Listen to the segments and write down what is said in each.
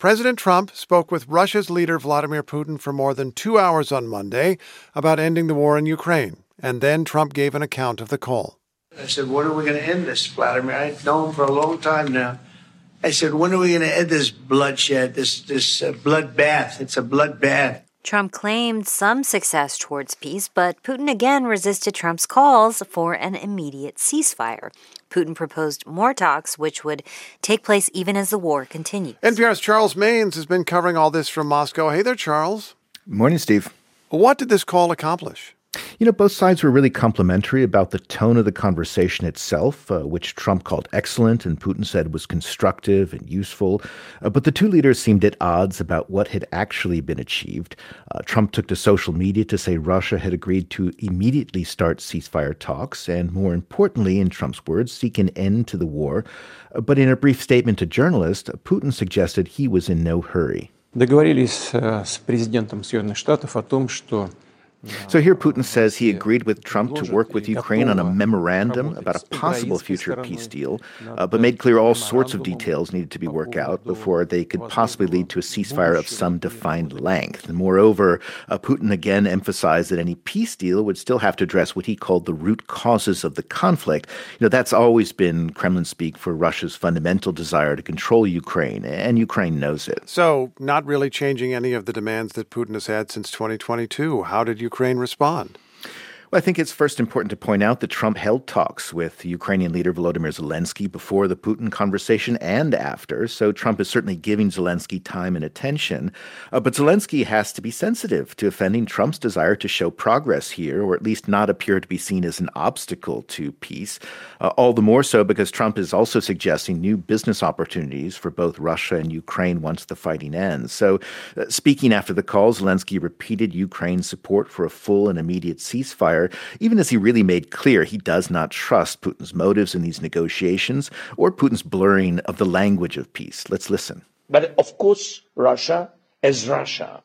President Trump spoke with Russia's leader Vladimir Putin for more than 2 hours on Monday about ending the war in Ukraine. And then Trump gave an account of the call. I said, when are we going to end this, Vladimir? I've known him for a long time now. I said, when are we going to end this bloodshed, this bloodbath? It's a bloodbath. Trump claimed some success towards peace, but Putin again resisted Trump's calls for an immediate ceasefire. Putin proposed more talks, which would take place even as the war continues. NPR's Charles Maynes has been covering all this from Moscow. Hey there, Charles. Morning, Steve. What did this call accomplish? Both sides were really complimentary about the tone of the conversation itself, which Trump called excellent and Putin said was constructive and useful. But the two leaders seemed at odds about what had actually been achieved. Trump took to social media to say Russia had agreed to immediately start ceasefire talks and, more importantly, in Trump's words, seek an end to the war. But in a brief statement to journalists, Putin suggested he was in no hurry. Договорились с президентом Соединенных Штатов о том, что So here Putin says he agreed with Trump to work with Ukraine on a memorandum about a possible future peace deal, but made clear all sorts of details needed to be worked out before they could possibly lead to a ceasefire of some defined length. And moreover, Putin again emphasized that any peace deal would still have to address what he called the root causes of the conflict. That's always been Kremlin speak for Russia's fundamental desire to control Ukraine, and Ukraine knows it. So not really changing any of the demands that Putin has had since 2022. How did Ukraine respond? Well, I think it's first important to point out that Trump held talks with Ukrainian leader Volodymyr Zelensky before the Putin conversation and after, so Trump is certainly giving Zelensky time and attention. But Zelensky has to be sensitive to offending Trump's desire to show progress here, or at least not appear to be seen as an obstacle to peace. All the more so because Trump is also suggesting new business opportunities for both Russia and Ukraine once the fighting ends. So speaking after the call, Zelensky repeated Ukraine's support for a full and immediate ceasefire, even as he really made clear he does not trust Putin's motives in these negotiations or Putin's blurring of the language of peace. Let's listen. But of course, Russia is Russia.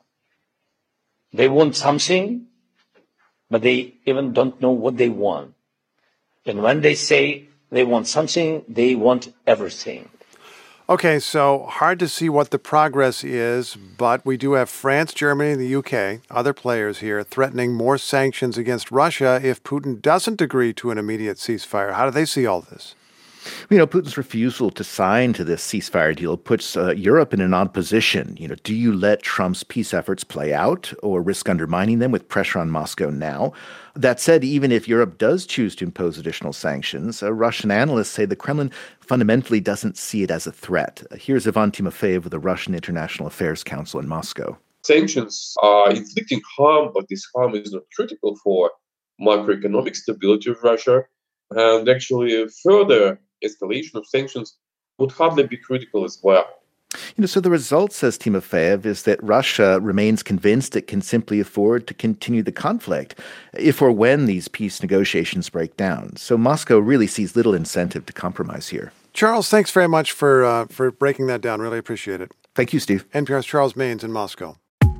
They want something, but they even don't know what they want. And when they say they want something, they want everything. Okay, so hard to see what the progress is, but we do have France, Germany, and the UK, other players here, threatening more sanctions against Russia if Putin doesn't agree to an immediate ceasefire. How do they see all this? Putin's refusal to sign to this ceasefire deal puts Europe in an odd position. Do you let Trump's peace efforts play out or risk undermining them with pressure on Moscow now? That said, even if Europe does choose to impose additional sanctions, Russian analysts say the Kremlin fundamentally doesn't see it as a threat. Here's Ivan Timofeyev of the Russian International Affairs Council in Moscow. Sanctions are inflicting harm, but this harm is not critical for macroeconomic stability of Russia. And actually, further escalation of sanctions would hardly be critical as well. So the result, says Timofeyev, is that Russia remains convinced it can simply afford to continue the conflict if or when these peace negotiations break down. So Moscow really sees little incentive to compromise here. Charles, thanks very much for breaking that down. Really appreciate it. Thank you, Steve. NPR's Charles Maynes in Moscow.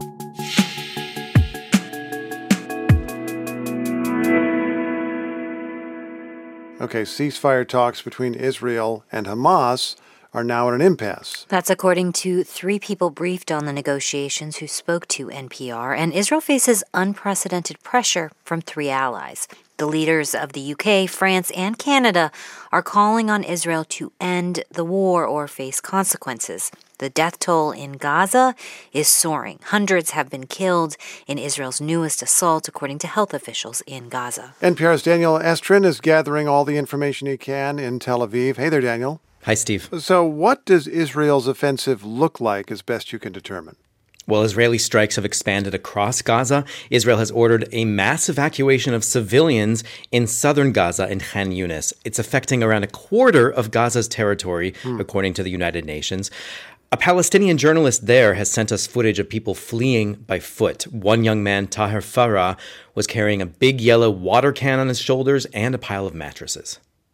Okay, ceasefire talks between Israel and Hamas are now at an impasse. That's according to 3 people briefed on the negotiations who spoke to NPR, and Israel faces unprecedented pressure from 3 allies. The leaders of the UK, France, and Canada are calling on Israel to end the war or face consequences. The death toll in Gaza is soaring. Hundreds have been killed in Israel's newest assault, according to health officials in Gaza. NPR's Daniel Estrin is gathering all the information he can in Tel Aviv. Hey there, Daniel. Hi, Steve. So what does Israel's offensive look like, as best you can determine? Well, Israeli strikes have expanded across Gaza. Israel has ordered a mass evacuation of civilians in southern Gaza in Khan Yunis. It's affecting around a quarter of Gaza's territory, according to the United Nations. A Palestinian journalist there has sent us footage of people fleeing by foot. One young man, Tahir Farah, was carrying a big yellow water can on his shoulders and a pile of mattresses.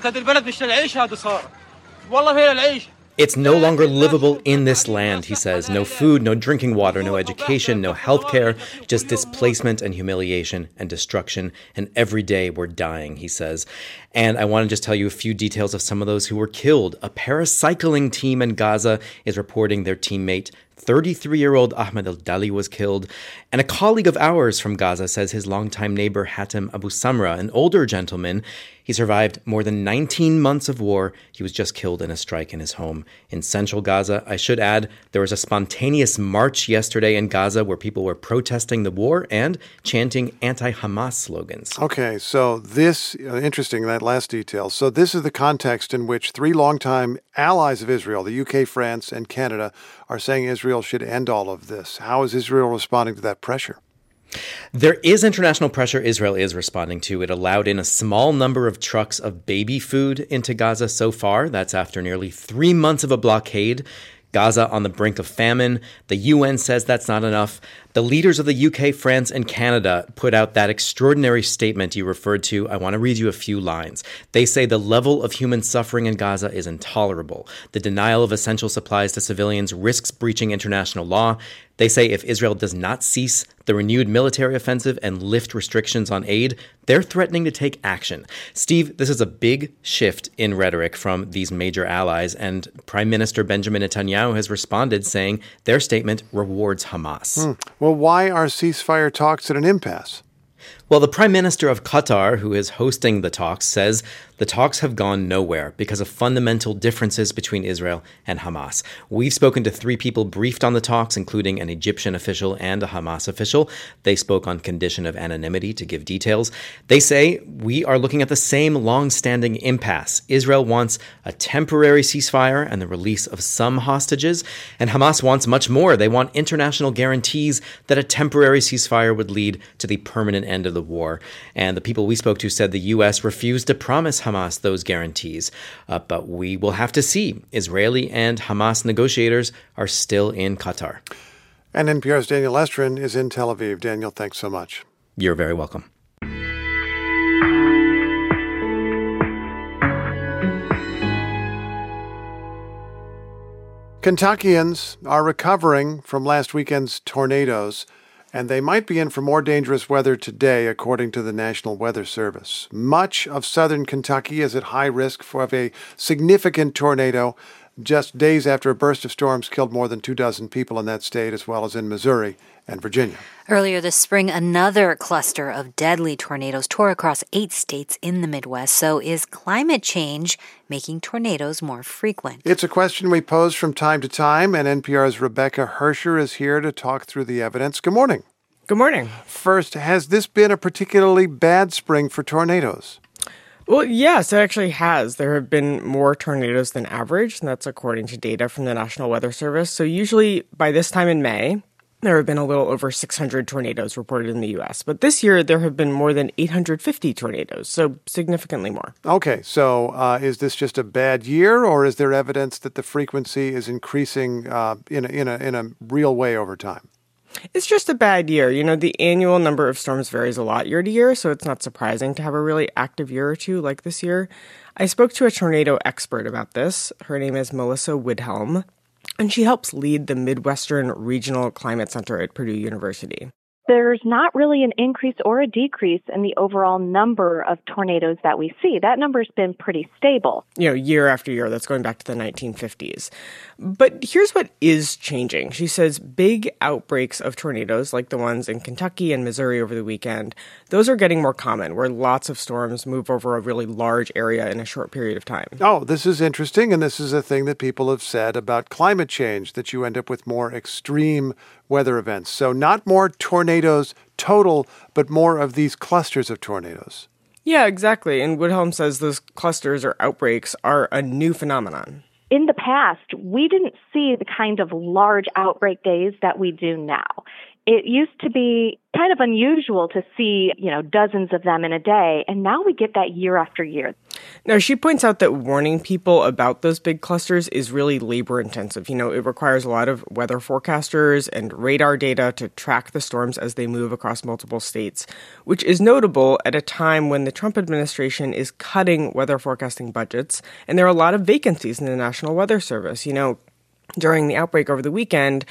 It's no longer livable in this land, he says. No food, no drinking water, no education, no health care, just displacement and humiliation and destruction. And every day we're dying, he says. And I want to just tell you a few details of some of those who were killed. A paracycling team in Gaza is reporting their teammate 33-year-old Ahmed al-Dali was killed. And a colleague of ours from Gaza says his longtime neighbor Hatem Abu Samra, an older gentleman, he survived more than 19 months of war. He was just killed in a strike in his home in central Gaza. I should add, there was a spontaneous march yesterday in Gaza where people were protesting the war and chanting anti-Hamas slogans. Okay, so this, interesting, that last detail. So this is the context in which three longtime allies of Israel, the UK, France, and Canada, are saying Israel should end all of this. How is Israel responding to that pressure? There is international pressure Israel is responding to. It allowed in a small number of trucks of baby food into Gaza so far. That's after nearly 3 months of a blockade. Gaza on the brink of famine. The UN says that's not enough. The leaders of the UK, France, and Canada put out that extraordinary statement you referred to. I want to read you a few lines. They say the level of human suffering in Gaza is intolerable. The denial of essential supplies to civilians risks breaching international law. They say if Israel does not cease the renewed military offensive and lift restrictions on aid, they're threatening to take action. Steve, this is a big shift in rhetoric from these major allies, and Prime Minister Benjamin Netanyahu has responded saying their statement rewards Hamas. Well, why are ceasefire talks at an impasse? Well, the Prime Minister of Qatar, who is hosting the talks, says the talks have gone nowhere because of fundamental differences between Israel and Hamas. We've spoken to 3 people briefed on the talks, including an Egyptian official and a Hamas official. They spoke on condition of anonymity to give details. They say, we are looking at the same long-standing impasse. Israel wants a temporary ceasefire and the release of some hostages, and Hamas wants much more. They want international guarantees that a temporary ceasefire would lead to the permanent end of the war. And the people we spoke to said the U.S. refused to promise Hamas those guarantees. But we will have to see. Israeli and Hamas negotiators are still in Qatar. And NPR's Daniel Estrin is in Tel Aviv. Daniel, thanks so much. You're very welcome. Kentuckians are recovering from last weekend's tornadoes, and they might be in for more dangerous weather today, according to the National Weather Service. Much of southern Kentucky is at high risk of a significant tornado just days after a burst of storms killed more than 24 people in that state, as well as in Missouri and Virginia. Earlier this spring, another cluster of deadly tornadoes tore across 8 states in the Midwest. So is climate change making tornadoes more frequent? It's a question we pose from time to time, and NPR's Rebecca Hersher is here to talk through the evidence. Good morning. Good morning. First, has this been a particularly bad spring for tornadoes? Well, yes, it actually has. There have been more tornadoes than average, and that's according to data from the National Weather Service. So usually by this time in May, there have been a little over 600 tornadoes reported in the U.S. But this year, there have been more than 850 tornadoes, so significantly more. Okay, so is this just a bad year, or is there evidence that the frequency is increasing in a real way over time? It's just a bad year. You know, the annual number of storms varies a lot year to year, so it's not surprising to have a really active year or two like this year. I spoke to a tornado expert about this. Her name is Melissa Widhelm, and she helps lead the Midwestern Regional Climate Center at Purdue University. There's not really an increase or a decrease in the overall number of tornadoes that we see. That number's been pretty stable. You know, year after year, that's going back to the 1950s. But here's what is changing. She says big outbreaks of tornadoes, like the ones in Kentucky and Missouri over the weekend, those are getting more common, where lots of storms move over a really large area in a short period of time. Oh, this is interesting, and this is a thing that people have said about climate change, that you end up with more extreme weather events. So not more tornadoes total, but more of these clusters of tornadoes. Yeah, exactly. And Widhelm says those clusters or outbreaks are a new phenomenon. In the past, we didn't see the kind of large outbreak days that we do now. It used to be kind of unusual to see, dozens of them in a day, and now we get that year after year. Now, she points out that warning people about those big clusters is really labor-intensive. It requires a lot of weather forecasters and radar data to track the storms as they move across multiple states, which is notable at a time when the Trump administration is cutting weather forecasting budgets, and there are a lot of vacancies in the National Weather Service. During the outbreak over the weekend,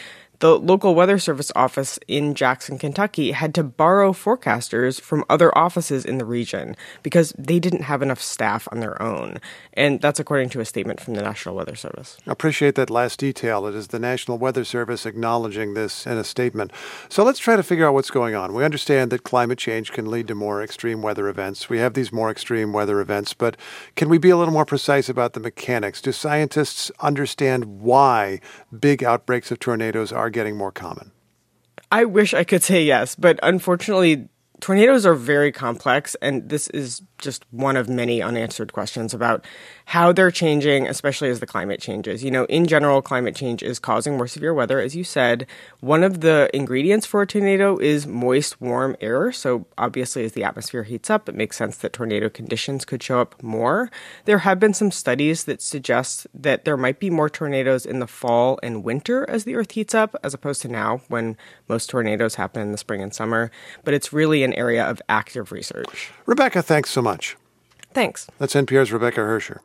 The local Weather Service office in Jackson, Kentucky, had to borrow forecasters from other offices in the region because they didn't have enough staff on their own. And that's according to a statement from the National Weather Service. I appreciate that last detail. It is the National Weather Service acknowledging this in a statement. So let's try to figure out what's going on. We understand that climate change can lead to more extreme weather events. We have these more extreme weather events, but can we be a little more precise about the mechanics? Do scientists understand why big outbreaks of tornadoes are getting more common? I wish I could say yes, but unfortunately, tornadoes are very complex, and this is just one of many unanswered questions about how they're changing, especially as the climate changes. You know, in general, climate change is causing more severe weather, as you said. One of the ingredients for a tornado is moist, warm air. So obviously, as the atmosphere heats up, it makes sense that tornado conditions could show up more. There have been some studies that suggest that there might be more tornadoes in the fall and winter as the earth heats up, as opposed to now when most tornadoes happen in the spring and summer. But it's really an area of active research. Rebecca, thanks so much. Thanks. That's NPR's Rebecca Hersher.